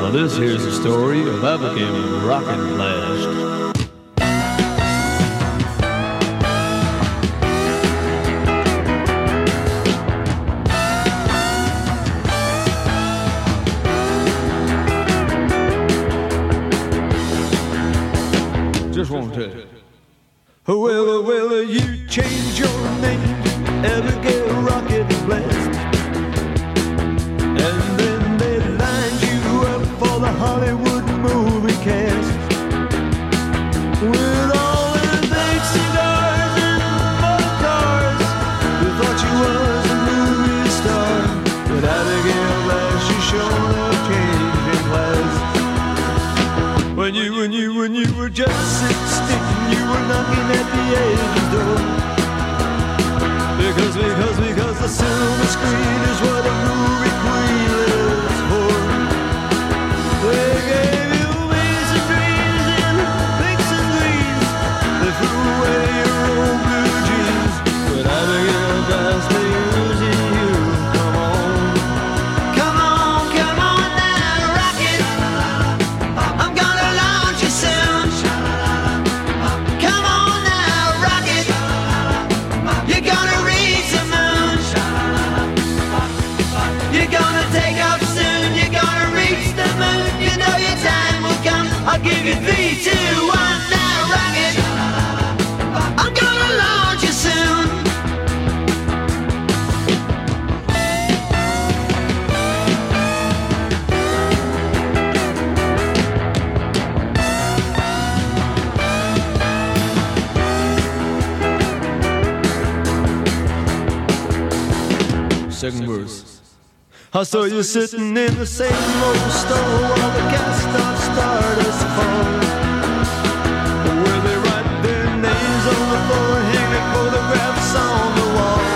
Now this here's the story of Abigail Rocket Blast. Just won't tell you. Well, you changed your name, Abigail Rocket Blast, and then they lined you up for the Hollywood movie cast. With all the big cigars and motor cars, they thought you was a movie star. But Abigail Blast, you sure have changed in class. When you were just 16, you were knocking at the angel's door. Because the silver screen is what a movie queen lives for. They gave you wings and dreams and pinks and greens. They threw away your old blue jeans. But Abigail Blast, they using you. Come on now, rock it. I'm gonna launch you soon. Come on now, rock it. You're gonna reach the moon. You're gonna take off soon. You're gonna reach the moon. You know your time will come. I'll give you 3, 2, 1. Now rock it. I'm gonna launch you soon. Second verse. I saw you sitting in the same old store while the gas started to fall. Where they write their names on the floor, hanging photographs on the wall.